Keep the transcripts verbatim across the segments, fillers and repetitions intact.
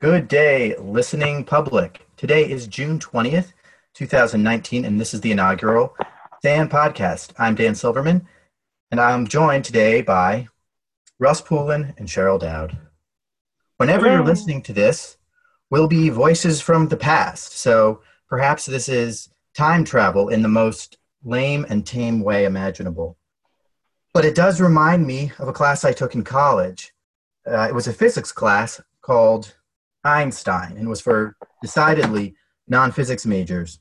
Good day, listening public. Today is June twentieth, two thousand nineteen, and this is the inaugural Dan Podcast. I'm Dan Silverman, and I'm joined today by Russ Poulin and Cheryl Dowd. Whenever you're Hello. listening to this, will be voices from the past, so perhaps this is time travel in the most lame and tame way imaginable. But it does remind me of a class I took in college. Uh, it was a physics class called Einstein and was for decidedly non-physics majors.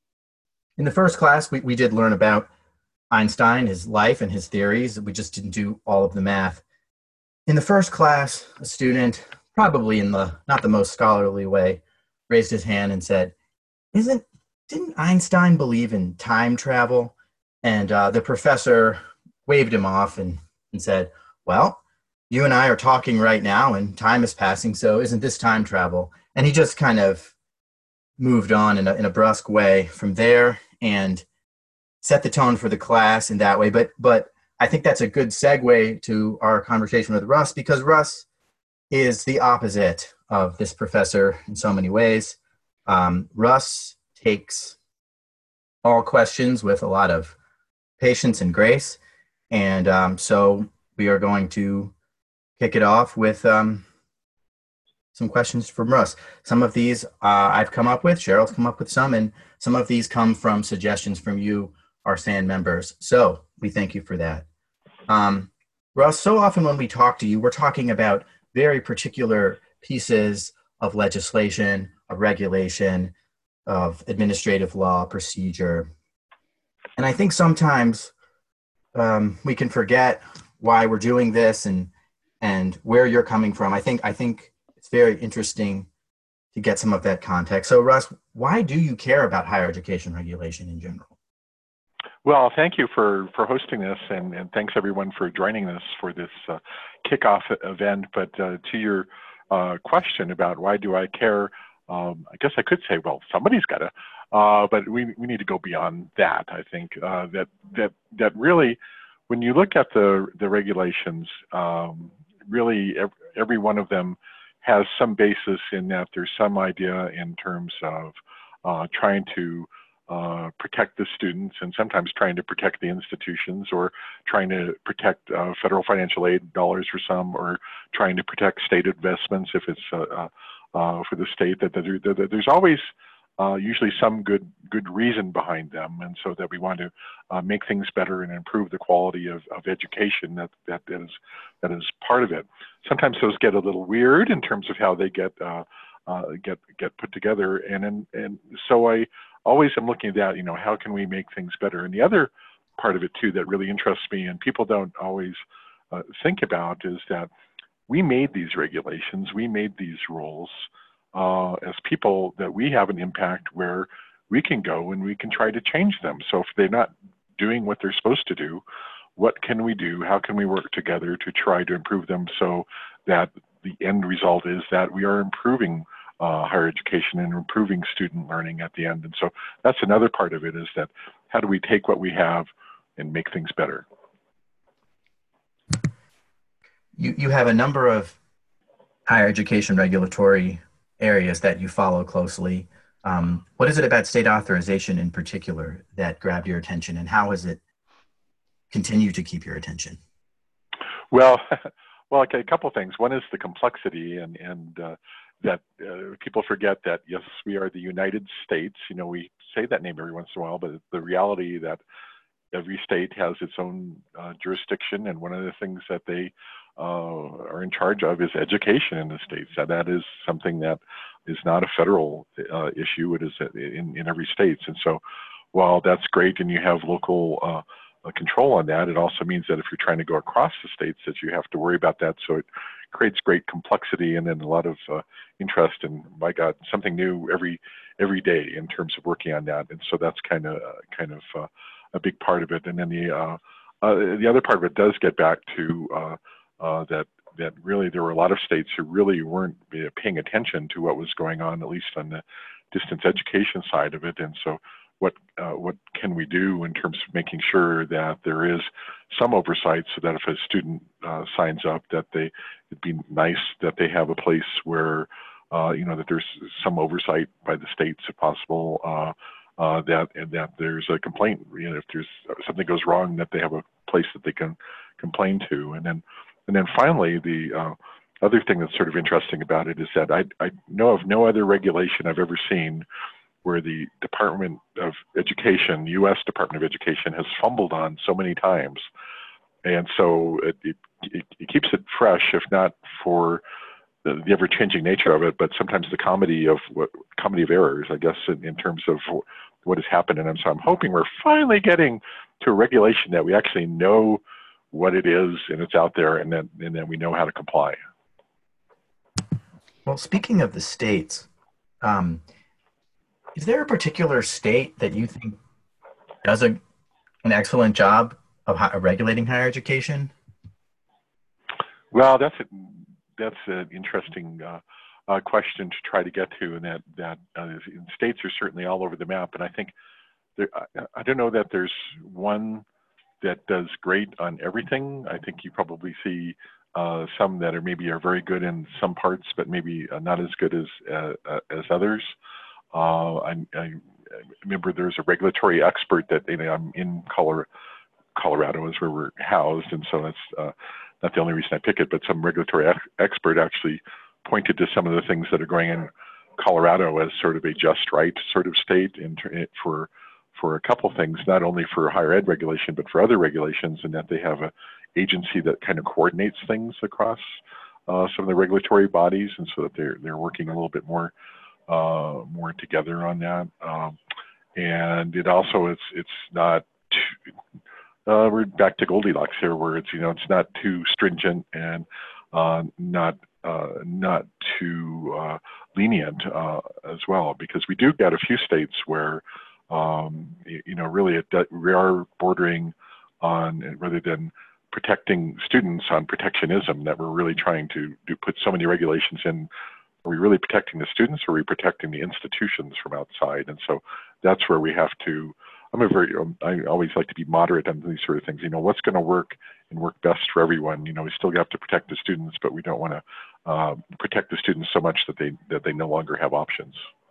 In the first class, we, we did learn about Einstein, his life and his theories. We just didn't do all of the math. In the first class, a student, probably in the not the most scholarly way, raised his hand and said, "Isn't didn't Einstein believe in time travel?" And uh, the professor waved him off and, and said, "Well, you and I are talking right now and time is passing, so isn't this time travel?" And he just kind of moved on in a, in a brusque way from there and set the tone for the class in that way. But, but I think that's a good segue to our conversation with Russ, because Russ is the opposite of this professor in so many ways. Um, Russ takes all questions with a lot of patience and grace. And um, so we are going to kick it off with um, some questions from Russ. Some of these uh, I've come up with, Cheryl's come up with some, and some of these come from suggestions from you, our S A N members. So we thank you for that. Um, Russ, so often when we talk to you, we're talking about very particular pieces of legislation, of regulation, of administrative law, procedure. And I think sometimes um, we can forget why we're doing this and and where you're coming from. I think I think it's very interesting to get some of that context. So Russ, why do you care about higher education regulation in general? Well, thank you for, for hosting this, and, and thanks everyone for joining us for this uh, kickoff event. But uh, to your uh, question about why do I care, um, I guess I could say, well, somebody's got to, uh, but we, we need to go beyond that. I think uh, that that that really, when you look at the the regulations, um, really every, every one of them has some basis in that there's some idea in terms of uh, trying to uh, protect the students, and sometimes trying to protect the institutions, or trying to protect uh, federal financial aid dollars for some, or trying to protect state investments if it's uh, uh, uh, for the state. That, that, there, that there's always uh, usually some good good reason behind them, and so that we want to uh, make things better and improve the quality of, of education. That that is that is part of it. Sometimes those get a little weird in terms of how they get uh, uh, get get put together, and and and so I always am looking at that. You know, how can we make things better? And the other part of it too that really interests me, and people don't always uh, think about, is that we made these regulations, we made these rules uh, as people, that we have an impact where we can go and we can try to change them. So if they're not doing what they're supposed to do, what can we do? How can we work together to try to improve them so that the end result is that we are improving uh, higher education and improving student learning at the end? And so that's another part of it, is that how do we take what we have and make things better? You, you have a number of higher education regulatory areas that you follow closely. Um, what is it about state authorization in particular that grabbed your attention, and how has it continued to keep your attention? Well, well, okay, a couple things. One is the complexity, and and uh, that uh, people forget that, yes, we are the United States. You know, we say that name every once in a while, but the reality that every state has its own uh, jurisdiction, and one of the things that they uh, are in charge of is education in the states. So that is something that is not a federal uh, issue. It is in, in every state. And so while that's great and you have local uh, uh, control on that, it also means that if you're trying to go across the states, that you have to worry about that. So it creates great complexity, and then a lot of uh, interest, and my God, something new every every day in terms of working on that. And so that's kind of uh, kind of uh, a big part of it. And then the uh, uh, the other part of it does get back to uh, uh, that that really there were a lot of states who really weren't paying attention to what was going on, at least on the distance education side of it. And so what uh, what can we do in terms of making sure that there is some oversight, so that if a student uh, signs up, that they, it'd be nice that they have a place where uh, you know, that there's some oversight by the states, if possible, uh, uh, that and that there's a complaint. You know, if there's something goes wrong, that they have a place that they can complain to. And then, and then finally, the uh, other thing that's sort of interesting about it is that I, I know of no other regulation I've ever seen where the Department of Education, U S Department of Education, has fumbled on so many times. And so it, it, it, it keeps it fresh, if not for the, the ever-changing nature of it, but sometimes the comedy of what comedy of errors, I guess, in, in terms of what has happened. And so I'm hoping we're finally getting to a regulation that we actually know what it is and it's out there, and then and then we know how to comply. Well, speaking of the states, um, is there a particular state that you think does a, an excellent job of, hi- of regulating higher education? Well, that's a, that's an interesting uh, uh, question to try to get to, and that that uh, states are certainly all over the map. And I think there, I, I don't know that there's one that does great on everything. I think you probably see uh, some that are maybe are very good in some parts, but maybe uh, not as good as uh, uh, as others. Uh, I, I remember there's a regulatory expert that, you know, I'm in Colorado. Colorado is where we're housed, and so that's uh, not the only reason I pick it, but some regulatory ex expert actually pointed to some of the things that are going in Colorado as sort of a just right sort of state in, for for a couple things, not only for higher ed regulation, but for other regulations, and that they have a agency that kind of coordinates things across uh, some of the regulatory bodies, and so that they're they're working a little bit more uh, more together on that. Um, and it also it's it's not too, Uh, we're back to Goldilocks here, where it's, you know, it's not too stringent and uh, not uh, not too uh, lenient uh, as well, because we do get a few states where, um, you, you know, really it, we are bordering on, rather than protecting students, on protectionism, that we're really trying to do, put so many regulations in. Are we really protecting the students, or are we protecting the institutions from outside? And so that's where we have to. I'm a very, um, I always like to be moderate on these sort of things. You know, what's going to work and work best for everyone? You know, we still have to protect the students, but we don't want to uh, protect the students so much that they that they no longer have options.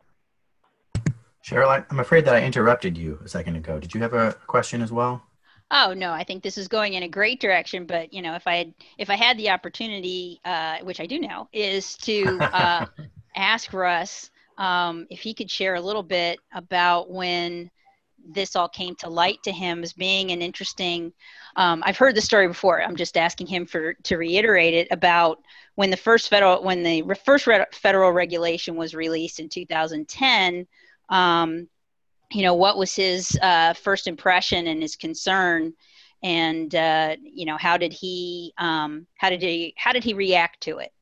Cheryl, I, I'm afraid that I interrupted you a second ago. Did you have a question as well? Oh no, I think this is going in a great direction. But you know, if I had if I had the opportunity, uh, which I do now, is to uh, ask Russ um, if he could share a little bit about when this all came to light to him as being an interesting, um, I've heard the story before. I'm just asking him for to reiterate it, about when the first federal, when the first federal regulation was released in two thousand ten, um, you know, what was his uh, first impression and his concern, and, uh, you know, how did he, um, how did he, how did he react to it?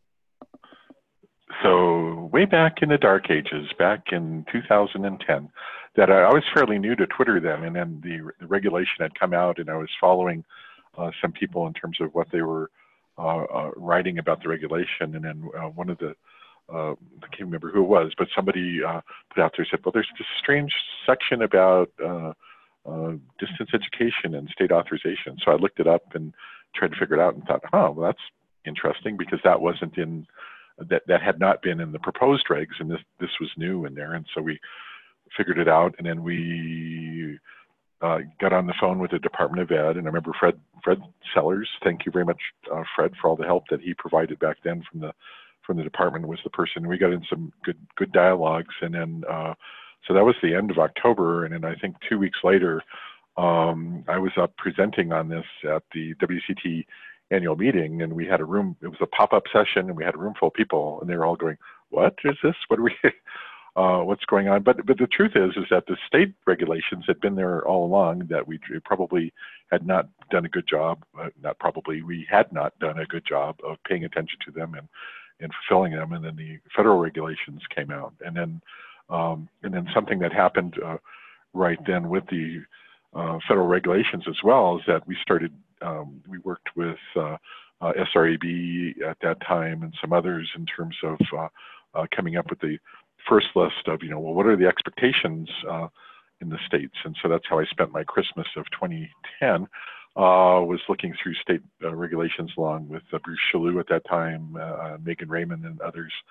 So way back in the dark ages, back in two thousand ten, that I, I was fairly new to Twitter then, and then the, the regulation had come out, and I was following uh, some people in terms of what they were uh, uh, writing about the regulation. And then uh, one of the, uh, I can't remember who it was, but somebody uh, put out there, said, well, there's this strange section about uh, uh, distance education and state authorization. So I looked it up and tried to figure it out and thought, oh, well, that's interesting, because that wasn't in, that, that had not been in the proposed regs, and this, this was new in there. And so we figured it out, and then we uh, got on the phone with the Department of Ed, and I remember Fred Fred Sellers. Thank you very much, uh, Fred, for all the help that he provided back then from the from the department. Was the person we got in some good good dialogues, and then uh, so that was the end of October, and then I think two weeks later, um, I was up presenting on this at the W C T annual meeting, and we had a room. It was a pop-up session, and we had a room full of people, and they were all going, "What is this? What are we?" Uh, what's going on? But but the truth is is that the state regulations had been there all along. That we probably had not done a good job. Uh, not probably, we had not done a good job of paying attention to them and and fulfilling them. And then the federal regulations came out, and then um, and then something that happened uh, right then with the uh, federal regulations as well is that we started. Um, we worked with uh, uh, S R A B at that time and some others in terms of uh, uh, coming up with the first list of, you know, well, what are the expectations uh, in the states? And so that's how I spent my Christmas of twenty ten, uh, was looking through state uh, regulations along with uh, Bruce Chalou at that time, uh, Megan Raymond and others,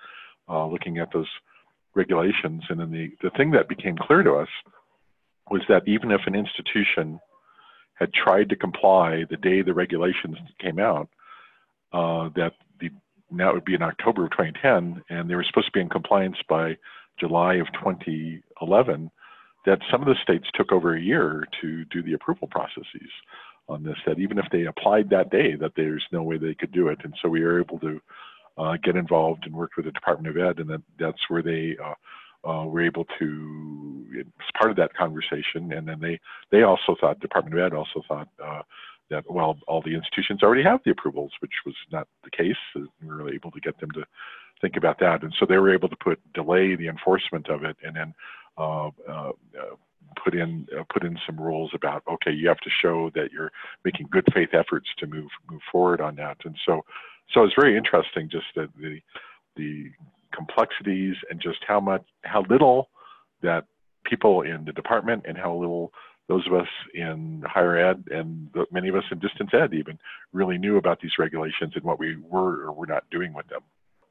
uh, looking at those regulations. And then the, the thing that became clear to us was that even if an institution had tried to comply the day the regulations came out, uh, that the, now it would be in October of twenty ten, and they were supposed to be in compliance by July of twenty eleven, that some of the states took over a year to do the approval processes on this, that even if they applied that day, that there's no way they could do it. And so we were able to uh, get involved and work with the Department of Ed, and that, that's where they uh, uh, were able to, it's part of that conversation. And then they, they also thought, Department of Ed also thought uh, that, well, all the institutions already have the approvals, which was not the case. We were able to get them to think about that. And so they were able to put, delay the enforcement of it, and then uh, uh, uh, put in uh, put in some rules about, okay, you have to show that you're making good faith efforts to move move forward on that. And so so it's very interesting, just that the the complexities and just how much how little that people in the department and how little those of us in higher ed and the, many of us in distance ed even really knew about these regulations and what we were or were not doing with them.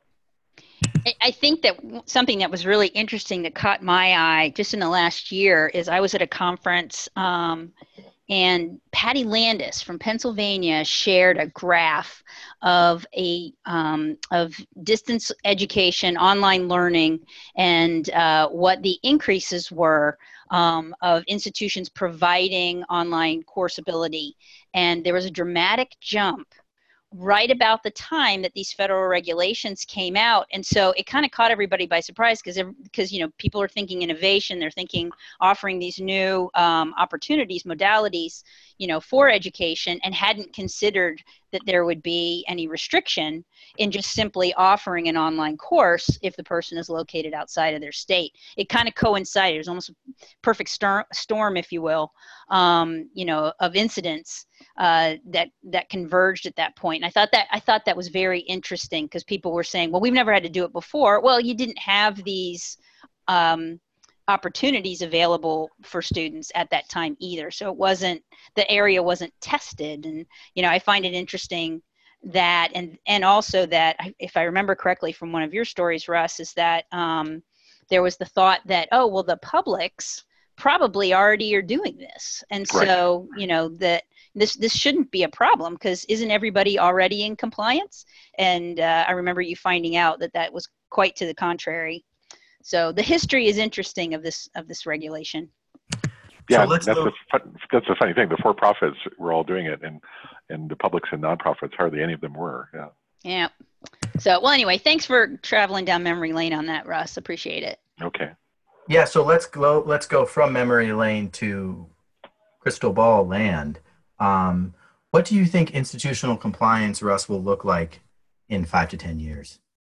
I think that something that was really interesting that caught my eye just in the last year is I was at a conference um, and Patty Landis from Pennsylvania shared a graph of a um, of distance education, online learning, and uh, what the increases were um, of institutions providing online course ability. And there was a dramatic jump right about the time that these federal regulations came out. And so it kind of caught everybody by surprise because, because you know, people are thinking innovation, they're thinking offering these new um, opportunities, modalities, you know, for education, and hadn't considered that there would be any restriction in just simply offering an online course if the person is located outside of their state. It kind of coincided. It was almost a perfect stor- storm, if you will, um, you know, of incidents uh, that that converged at that point. And I thought that I thought that was very interesting because people were saying, well, we've never had to do it before. Well, you didn't have these um, opportunities available for students at that time either. So it wasn't, the area wasn't tested. And, you know, I find it interesting that, and, and also that, if I remember correctly from one of your stories, Russ, is that um, there was the thought that, oh, well, the publics probably already are doing this. And so, right. you know, that this, this shouldn't be a problem because isn't everybody already in compliance? And uh, I remember you finding out that that was quite to the contrary. So the history is interesting of this of this regulation. Yeah, so let's that's, a, that's a funny thing. The for-profits were all doing it, and and the publics and nonprofits, hardly any of them were. Yeah. Yeah. So, well, anyway, thanks for traveling down memory lane on that, Russ. Appreciate it. Okay. Yeah. So let's go. Let's go from memory lane to crystal ball land. Um, what do you think institutional compliance, Russ, will look like in five to ten years?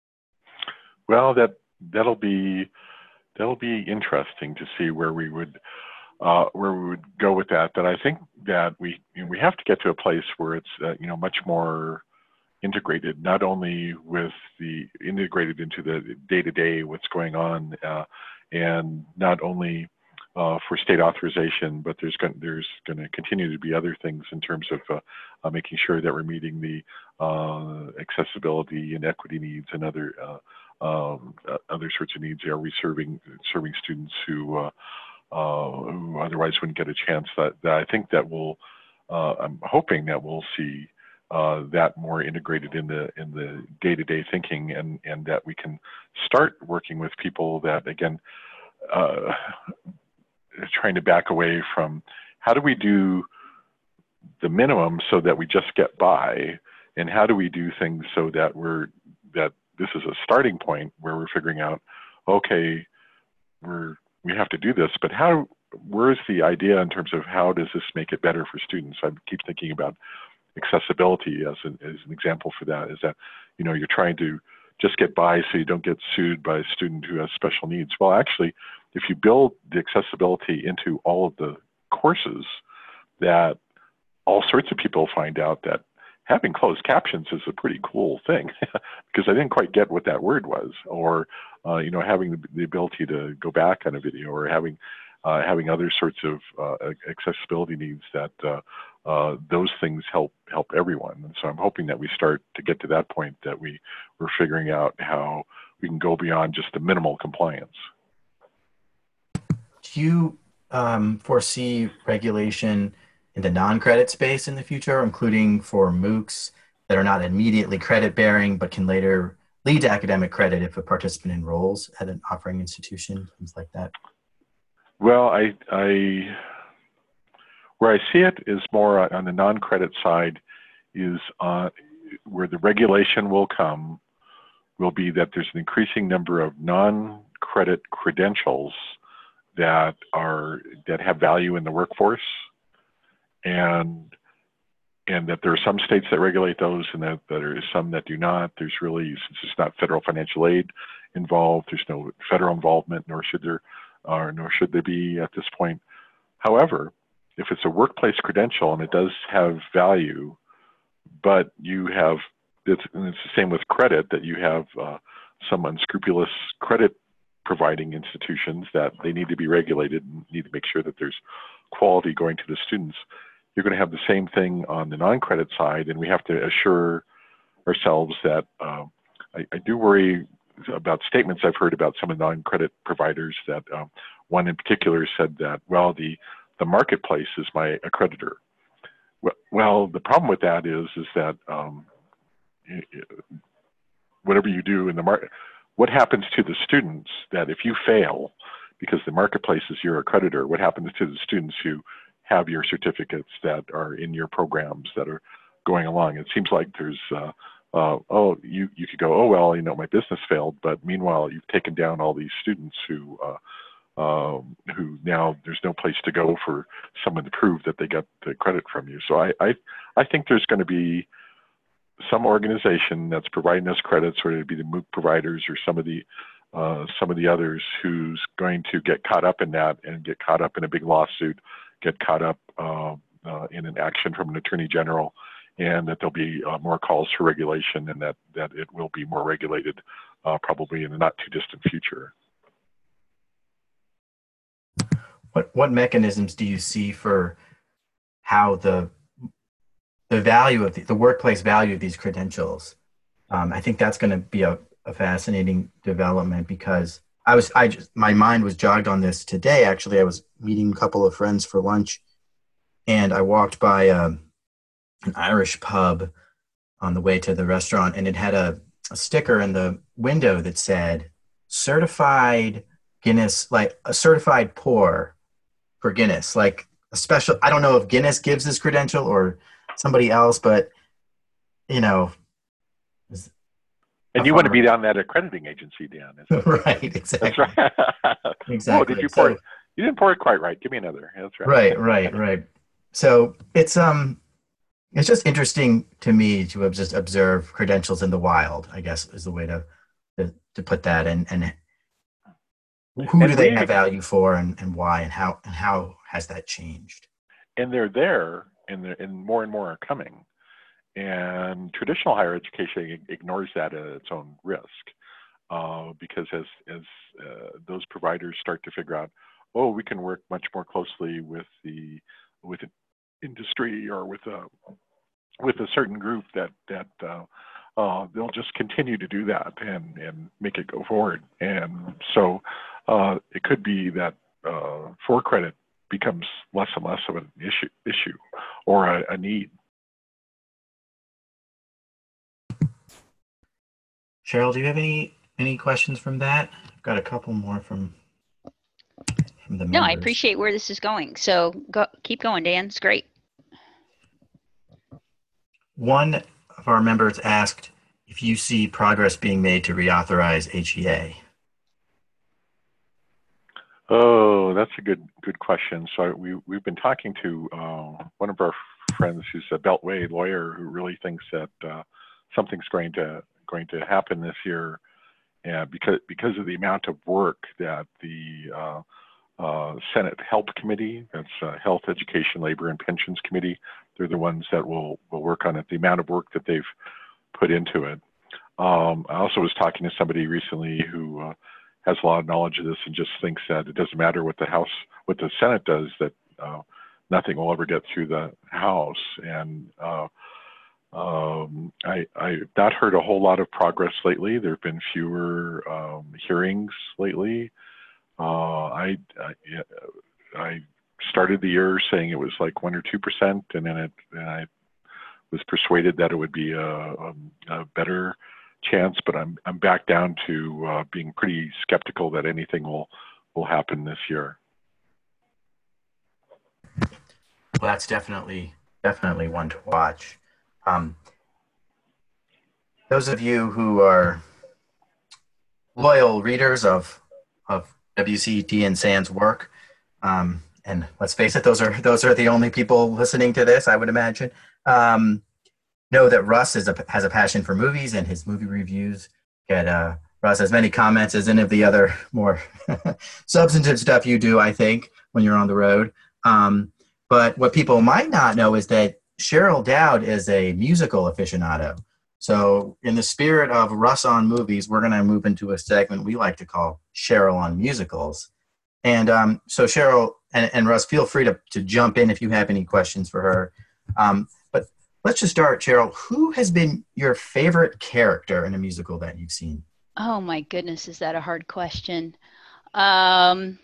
Well, that. That'll be that'll be interesting to see where we would uh, where we would go with that. But I think that we you know, we have to get to a place where it's uh, you know much more integrated, not only with the integrated into the day to day what's going on, uh, and not only uh, for state authorization, but there's going there's going to continue to be other things in terms of uh, uh, making sure that we're meeting the uh, accessibility and equity needs and other. Uh, Um, uh, other sorts of needs. Are we serving serving students who uh, uh, who otherwise wouldn't get a chance? That, that I think that will. Uh, I'm hoping that we'll see uh, that more integrated in the in the day-to-day thinking, and and that we can start working with people that again, uh, trying to back away from how do we do the minimum so that we just get by, and how do we do things so that we're that this is a starting point where we're figuring out, okay, we're, we have to do this, but how, where's the idea in terms of how does this make it better for students? I keep thinking about accessibility as an, as an example for that, is that, you know, you're trying to just get by so you don't get sued by a student who has special needs. Well, actually, if you build the accessibility into all of the courses, that all sorts of people find out that having closed captions is a pretty cool thing because I didn't quite get what that word was, or, uh, you know, having the, the ability to go back on a video, or having, uh, having other sorts of uh, accessibility needs that uh, uh, those things help help everyone. And so I'm hoping that we start to get to that point, that we, we're figuring out how we can go beyond just the minimal compliance. Do you um, foresee regulation in the non-credit space in the future, including for MOOCs that are not immediately credit-bearing but can later lead to academic credit if a participant enrolls at an offering institution, things like that? Well, I, I where I see it is more on the non-credit side, is uh, where the regulation will come will be that there's an increasing number of non-credit credentials that are that have value in the workforce, and and that there are some states that regulate those, and that, that there is some that do not. There's really, since it's not federal financial aid involved, there's no federal involvement, nor should there, or nor should there be at this point. However, if it's a workplace credential and it does have value, but you have, it's, and it's the same with credit, that you have uh, some unscrupulous credit providing institutions that they need to be regulated and need to make sure that there's quality going to the students. You're going to have the same thing on the non-credit side, and we have to assure ourselves that uh, I, I do worry about statements I've heard about some of the non-credit providers, that um, one in particular said that, well, the, the marketplace is my accreditor. Well, well, the problem with that is, is that um, whatever you do in the market, what happens to the students that if you fail, because the marketplace is your accreditor, what happens to the students who have your certificates that are in your programs that are going along? It seems like there's, uh, uh, oh, you, you could go, oh, well, you know, my business failed, but meanwhile, you've taken down all these students who, uh, um, who now there's no place to go for someone to prove that they got the credit from you. So I, I, I think there's going to be some organization that's providing us credits, or it'd be the MOOC providers or some of the uh, some of the others, who's going to get caught up in that and get caught up in a big lawsuit, get caught up uh, uh, in an action from an attorney general, and that there'll be uh, more calls for regulation, and that, that it will be more regulated uh, probably in the not too distant future. What, what mechanisms do you see for how the, the value of the, the workplace value of these credentials? Um, I think that's going to be a, a fascinating development, because I was, I just, my mind was jogged on this today. Actually, I was meeting a couple of friends for lunch, and I walked by um, an Irish pub on the way to the restaurant, and it had a, a sticker in the window that said certified Guinness, like a certified pour for Guinness, like a special, I don't know if Guinness gives this credential or somebody else, but you know. And you want to be on that accrediting agency, Dan. Right, exactly. That's right. Exactly. Oh, did you pour so, it? You didn't pour it quite right. Give me another. That's right. Right, right, right. So it's um, it's just interesting to me to just observe credentials in the wild, I guess is the way to to, to put that. And and who and do they we, have value for, and, and why, and how and how has that changed? And they're there, and they're, and more and more are coming. And traditional higher education ignores that at its own risk, uh, because as, as uh, those providers start to figure out, oh, we can work much more closely with the with an industry or with a with a certain group, that that uh, uh, they'll just continue to do that and and make it go forward. And so uh, it could be that uh, for credit becomes less and less of an issue issue or a, a need. Cheryl, do you have any any questions from that? I've got a couple more from from the members. No, I appreciate where this is going. So go, keep going, Dan. It's great. One of our members asked if you see progress being made to reauthorize H E A. Oh, that's a good good question. So we we've been talking to uh, one of our friends who's a Beltway lawyer who really thinks that uh, something's going to going to happen this year, and because because of the amount of work that the uh, uh, Senate Health Committee, that's uh, Health, Education, Labor, and Pensions Committee, they're the ones that will will work on it. The amount of work that they've put into it. Um, I also was talking to somebody recently who uh, has a lot of knowledge of this and just thinks that it doesn't matter what the House, what the Senate does, that uh, nothing will ever get through the House. And uh, um, I, I've not heard a whole lot of progress lately. There have been fewer um, hearings lately. Uh, I, I, I started the year saying it was like one or two percent, and then it, and I was persuaded that it would be a, a, a better chance, but I'm I'm back down to uh, being pretty skeptical that anything will will happen this year. Well, that's definitely definitely one to watch. Um, those of you who are loyal readers of of W C T and SAN's work, um, and let's face it, those are those are the only people listening to this, I would imagine. Um, know that Russ is a, has a passion for movies, and his movie reviews get uh, Russ as many comments as any of the other more substantive stuff you do, I think, when you're on the road. Um, but what people might not know is that Cheryl Dowd is a musical aficionado. So in the spirit of Russ on movies, we're going to move into a segment we like to call Cheryl on musicals. And um, so Cheryl and, and Russ, feel free to, to jump in if you have any questions for her. Um, but let's just start, Cheryl. Who has been your favorite character in a musical that you've seen? Oh my goodness, is that a hard question? Um,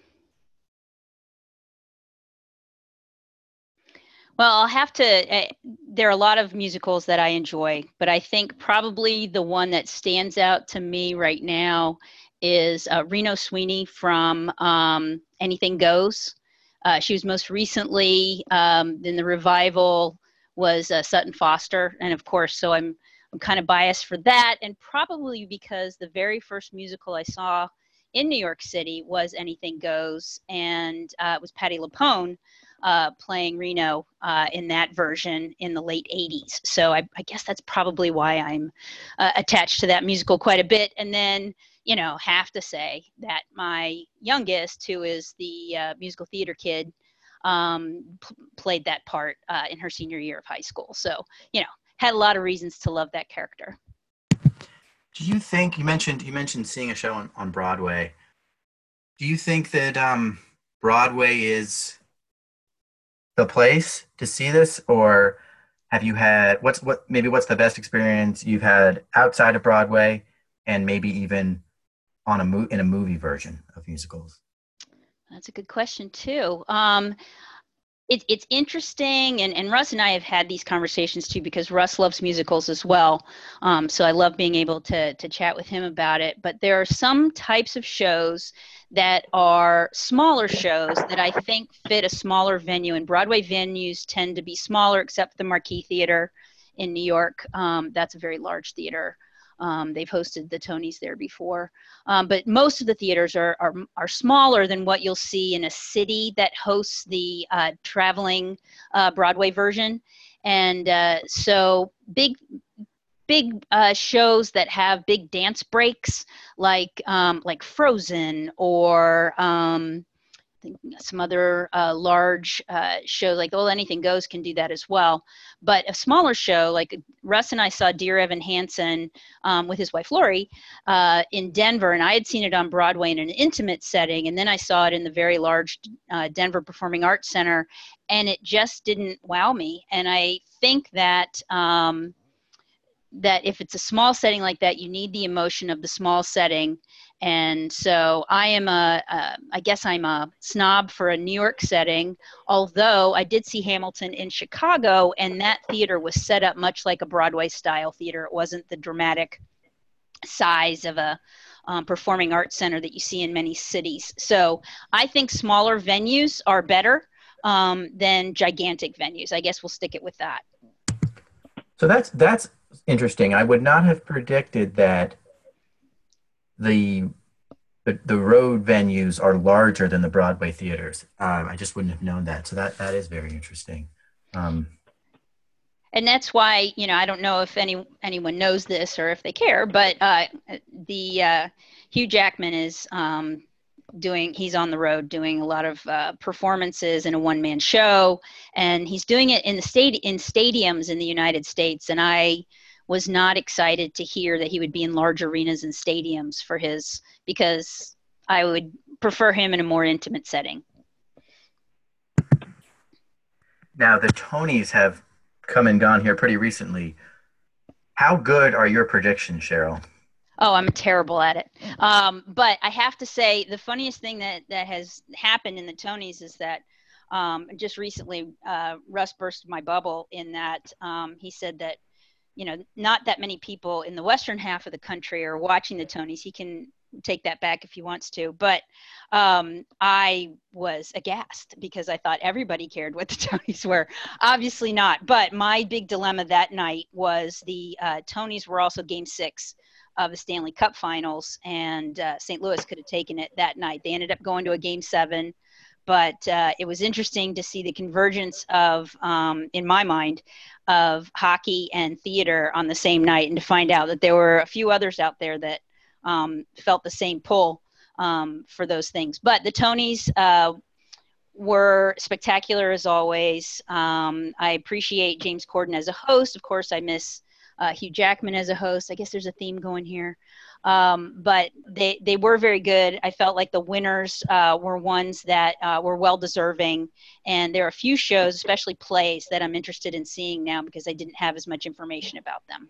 well, I'll have to, uh, there are a lot of musicals that I enjoy, but I think probably the one that stands out to me right now is uh, Reno Sweeney from um, Anything Goes. Uh, she was most recently um, in the revival was uh, Sutton Foster, and of course, so I'm I'm kind of biased for that, and probably because the very first musical I saw in New York City was Anything Goes, and uh, it was Patti LuPone uh, playing Reno uh, in that version in the late eighties. So I, I guess that's probably why I'm uh, attached to that musical quite a bit. And then, you know, have to say that my youngest, who is the uh, musical theater kid, um, p- played that part uh, in her senior year of high school. So, you know, had a lot of reasons to love that character. Do you think, you mentioned you mentioned seeing a show on, on Broadway. Do you think that um, Broadway is the place to see this, or have you had what's what maybe what's the best experience you've had outside of Broadway, and maybe even on a mo- in a movie version of musicals? That's a good question too. Um, It, it's interesting, and, and Russ and I have had these conversations too, because Russ loves musicals as well. Um, so I love being able to, to chat with him about it. But there are some types of shows that are smaller shows that I think fit a smaller venue. And Broadway venues tend to be smaller, except the Marquis Theater in New York. Um, that's a very large theater. Um, they've hosted the Tonys there before. Um, but most of the theaters are, are, are smaller than what you'll see in a city that hosts the uh, traveling uh, Broadway version. And uh, so big, big uh, shows that have big dance breaks, like, um, like Frozen, or um, some other uh, large uh, shows like Well Anything Goes can do that as well. But a smaller show, like Russ and I saw Dear Evan Hansen um, with his wife Lori uh, in Denver, and I had seen it on Broadway in an intimate setting, and then I saw it in the very large uh, Denver Performing Arts Center, and it just didn't wow me. And I think that um, that if it's a small setting like that, you need the emotion of the small setting. And so I am a, a, I guess I'm a snob for a New York setting, although I did see Hamilton in Chicago, and that theater was set up much like a Broadway style theater. It wasn't the dramatic size of a um, performing arts center that you see in many cities. So I think smaller venues are better um, than gigantic venues. I guess we'll stick it with that. So that's, that's, interesting. I would not have predicted that the the, the road venues are larger than the Broadway theaters. Um, I just wouldn't have known that. So that that is very interesting. Um, and that's why, you know, I don't know if any anyone knows this or if they care, but uh, the uh, Hugh Jackman is um, doing. He's on the road doing a lot of uh, performances in a one-man show, and he's doing it in the state in stadiums in the United States. And I was not excited to hear that he would be in large arenas and stadiums for his, because I would prefer him in a more intimate setting. Now, the Tonys have come and gone here pretty recently. How good are your predictions, Cheryl? Oh, I'm terrible at it. Um, but I have to say, the funniest thing that, that has happened in the Tonys is that um, just recently, uh, Russ burst my bubble in that um, he said that, you know, not that many people in the western half of the country are watching the Tonys. He can take that back if he wants to. But um, I was aghast because I thought everybody cared what the Tonys were. Obviously not. But my big dilemma that night was the uh, Tonys were also game six of the Stanley Cup Finals, and uh, Saint Louis could have taken it that night. They ended up going to a game seven, but uh, it was interesting to see the convergence of, um, in my mind, of hockey and theater on the same night, and to find out that there were a few others out there that um, felt the same pull um, for those things. But the Tonys uh, were spectacular as always. Um, I appreciate James Corden as a host. Of course, I miss Uh, Hugh Jackman as a host. I guess there's a theme going here. Um, but they, they were very good. I felt like the winners uh, were ones that uh, were well-deserving. And there are a few shows, especially plays, that I'm interested in seeing now because I didn't have as much information about them.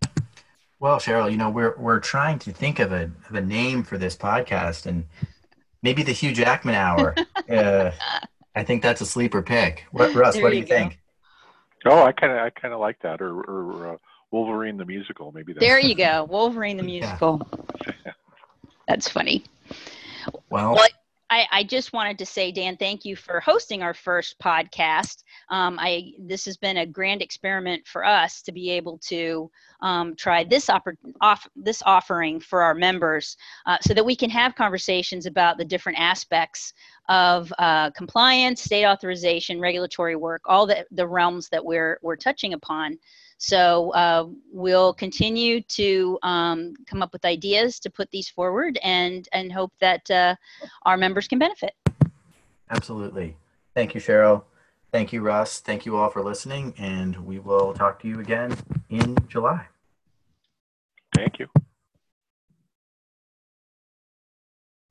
Well, Cheryl, you know, we're we're trying to think of a of a name for this podcast, and maybe the Hugh Jackman Hour. uh, I think that's a sleeper pick. What, Russ, There what do you you go. think? Oh, I kind of I kind of like that, or, or uh, Wolverine the musical, maybe. That's There you go. Wolverine the musical. Yeah. That's funny. Well, Well, I, I just wanted to say, Dan, thank you for hosting our first podcast. Um, I this has been a grand experiment for us to be able to um, try this oppor- off this offering for our members, uh, so that we can have conversations about the different aspects of uh, compliance, state authorization, regulatory work, all the the realms that we're we're touching upon. So uh, we'll continue to um, come up with ideas to put these forward, and and hope that uh, our members can benefit. absolutely. Thank you, Cheryl. Thank you, Russ. Thank you all for listening, and we will talk to you again in July. Thank you.